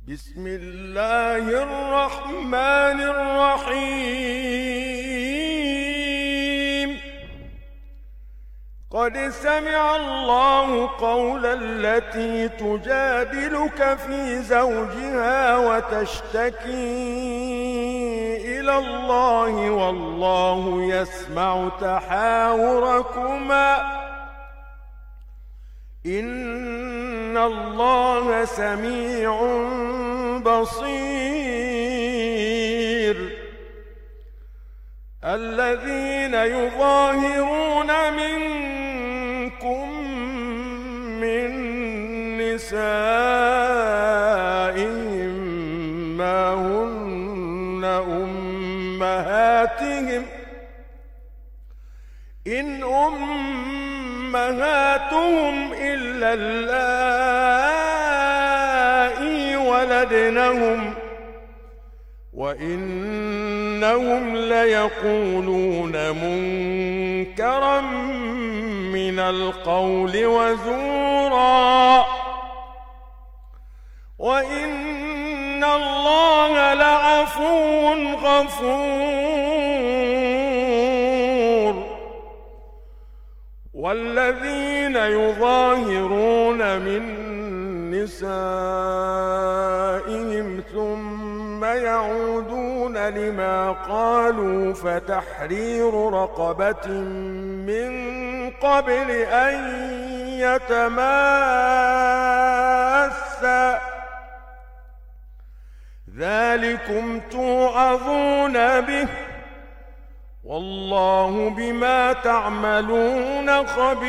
بسم الله الرحمن الرحيم. قد سمع الله قول التي تجادلك في زوجها وتشتكي إلى الله والله يسمع تحاوركما إن الله سميع بصير. الذين يظاهرون منكم من نسائهم ما هن أمهاتهم إن أمهاتهم إلا اللائي ولدنهم وإنهم ليقولون منكرا من القول وزورا وإن الله لعفو غفور. والذين يظاهرون من نسائهم ثم يعودون لما قالوا فتحرير رقبة من قبل أن يتماسا ذلكم توعظون به والله بما تعملون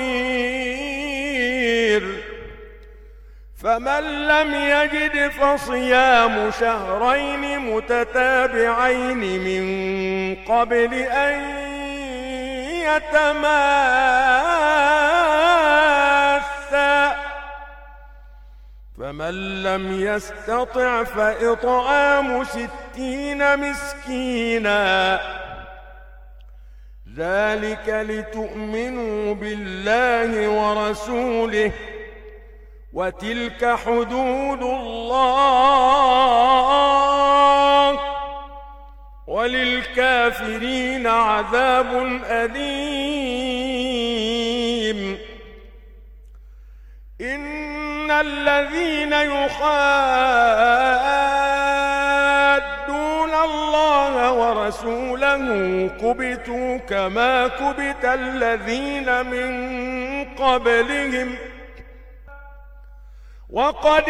خبير. فمن لم يجد فصيام شهرين متتابعين من قبل أن يتماسا فمن لم يستطع فإطعام 60 مسكينا ذلك لتؤمنوا بالله ورسوله وتلك حدود الله وللكافرين عذاب أليم. إن الذين يحادون الله ورسوله كبتوا كما كبت الذين من قبلهم وقد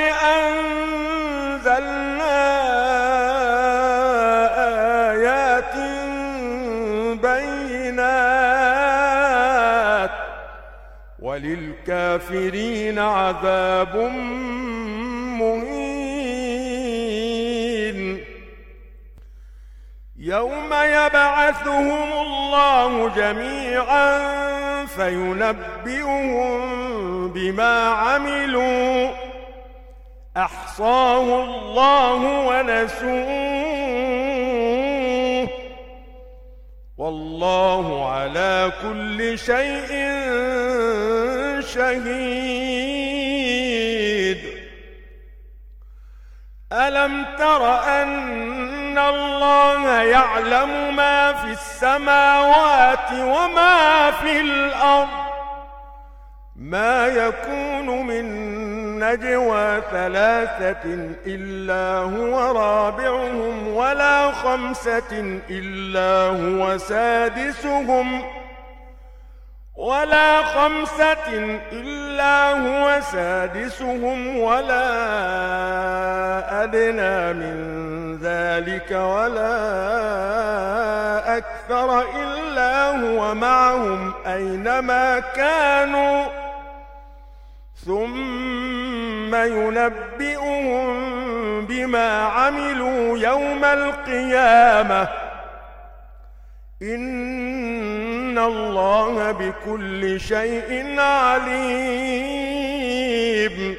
أنزلنا آيات بينات وللكافرين عذاب مهين. يوم يبعثهم الله جميعا فينبئهم بما عملوا أحصاه الله ونسوه والله على كل شيء شهيد. ألم تر أن الله يعلم ما في السماوات وما في الأرض ما يكون من نجوى 3 إلا هو رابعهم ولا 5 إلا هو سادسهم ولا أدنى من ذلك ولا أكثر إلا هو معهم أينما كانوا ثم ينبئهم بما عملوا يوم القيامة إن الله بكل شيء عليم.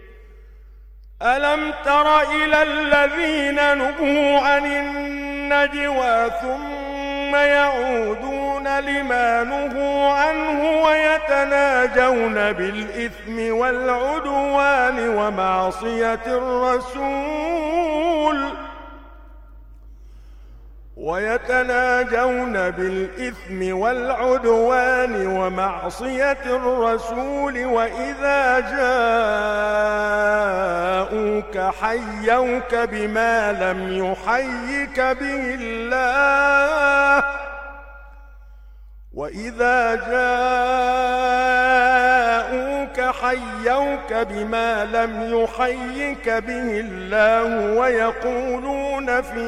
ألم تر إلى الذين نهوا عن النجوى ثم ثم يعودون لما نهوا عنه ويتناجون بالإثم والعدوان ومعصية الرسول وإذا جاءوك حيوك بما لم يحيك به الله ويقولون في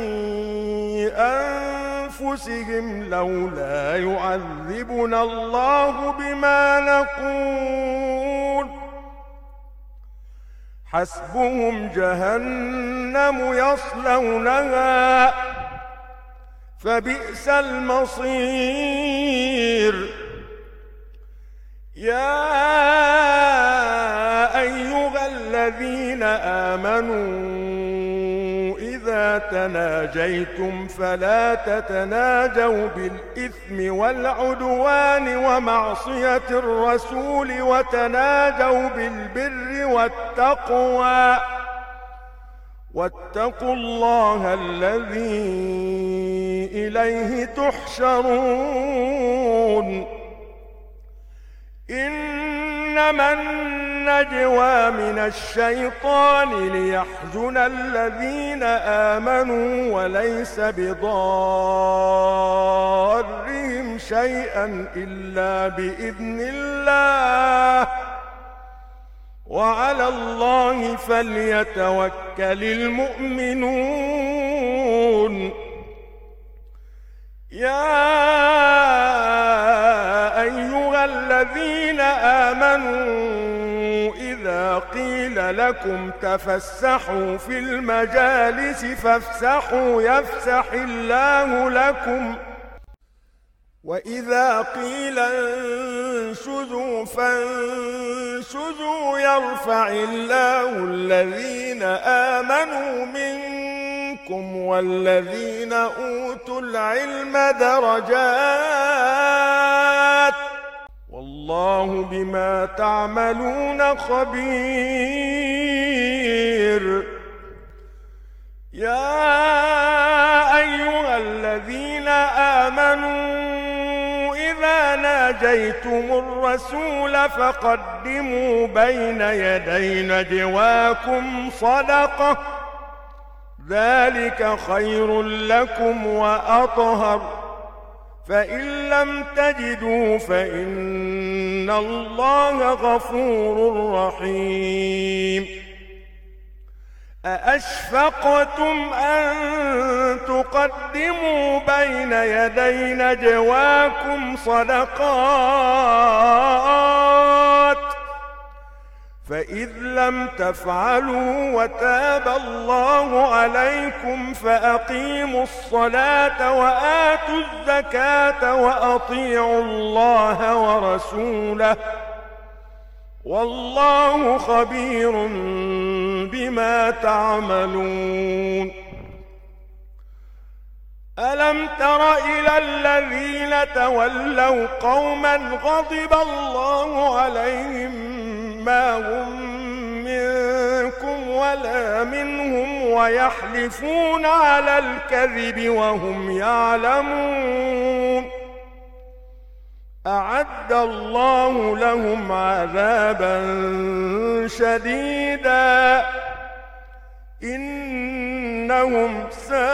أنفسهم لولا يعذبنا الله بما نقول حسبهم جهنم يصلونها فبئس المصير. يا أيها الذين آمنوا إذا تناجيتم فلا تتناجوا بالإثم والعدوان ومعصية الرسول وتناجوا بالبر والتقوى واتقوا الله الذي إليه تحشرون. إنما النجوى من الشيطان ليحزن الذين آمنوا وليس بضارهم شيئا إلا بإذن الله وعلى الله فليتوكل المؤمنون. يا أيها الذين آمنوا إذا قيل لكم تفسحوا في المجالس فافسحوا يفسح الله لكم وإذا قيل انشزوا فانشزوا يرفع الله الذين آمنوا منكم والذين أوتوا العلم درجات والله بما تعملون خبير. يا أيها الذين آمنوا إذا ناجيتم الرسول فقدموا بين يدي نجواكم صدقة ذلك خير لكم وأطهر فإن لم تجدوا فإن الله غفور رحيم. أأشفقتم أن تقدموا بين يدي نجواكم صدقات فإذ لم تفعلوا وتاب الله عليكم فأقيموا الصلاة وآتوا الزكاة وأطيعوا الله ورسوله والله خبير بما تعملون. ألم تر إلى الذين تولوا قوما غضب الله عليهم ما هم منكم ولا منهم ويحلفون على الكذب وهم يعلمون أعد الله لهم عذابا شديدا إنهم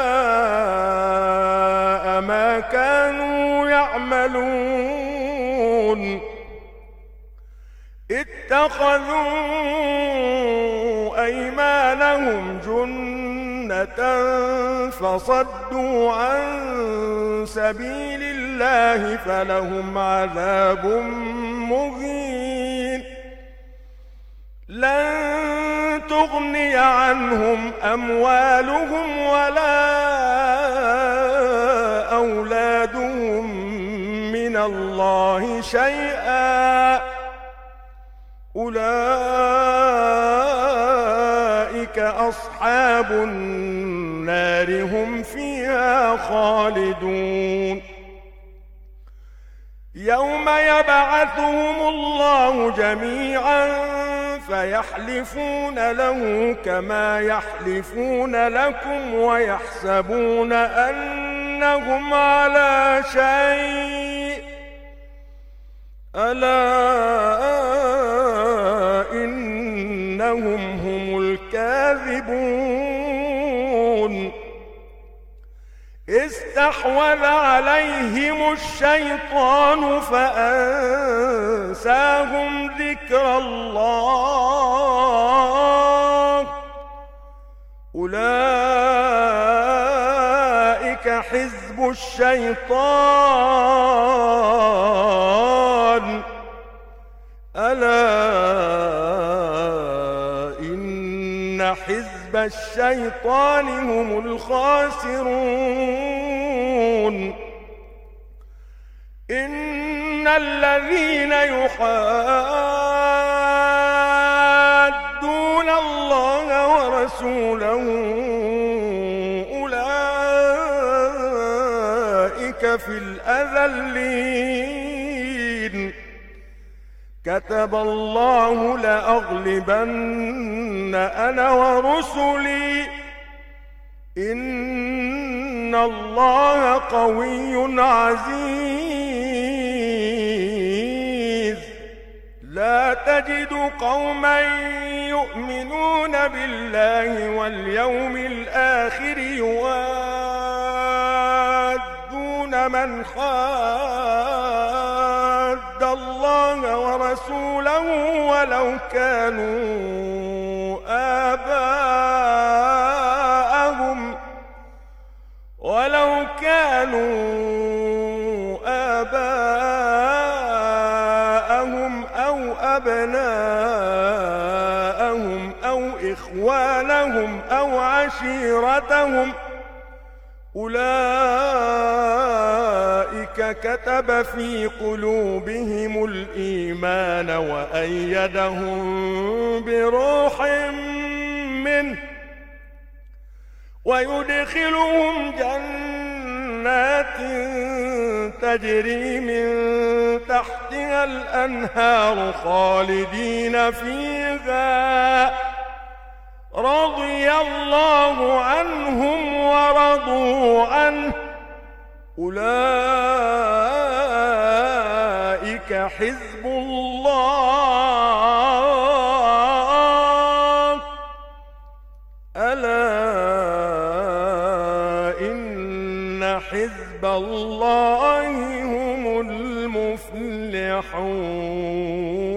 ساء ما كانوا يعملون. اتخذوا أيمانهم جنة فصدوا عن سبيل الله فلهم عذاب مهين. لن تغني عنهم أموالهم ولا أولادهم من الله شيئا أولئك أصحاب النار هم فيها خالدون. يوم يبعثهم الله جميعا فيحلفون له كما يحلفون لكم ويحسبون أنهم على شيء ألا إنهم هم الكاذبون استحوذ عليهم الشيطان فأنساهم ذكر الله أولئك حزب الشيطان ألا إن حزب الشيطان هم الخاسرون إن الذين يحادون الله ورسوله أولئك في الأذلين كتب الله لأغلبن أنا ورسلي إن الله قوي عزيز لا تجد قوما يؤمنون بالله واليوم الآخر يوادون من حاد الله ورسوله ولو كانوا آباءهم أو أبناءهم أو إخوانهم أو عشيرتهم أولئك كتب في قلوبهم الإيمان وأيدهم بروح منه ويدخلهم جنات تجري من تحتها الأنهار خالدين فيها رضي الله عنهم ورضوا عنه أولئك حزب الله ألا إن حزب الله هم المفلحون.